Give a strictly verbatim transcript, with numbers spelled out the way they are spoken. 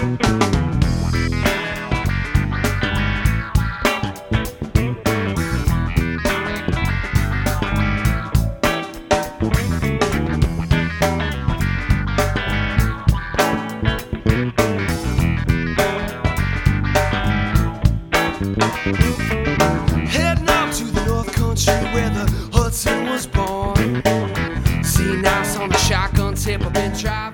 Heading up to the North Country where the Hudson was born. See, nice on the shotgun tip, I've been driving.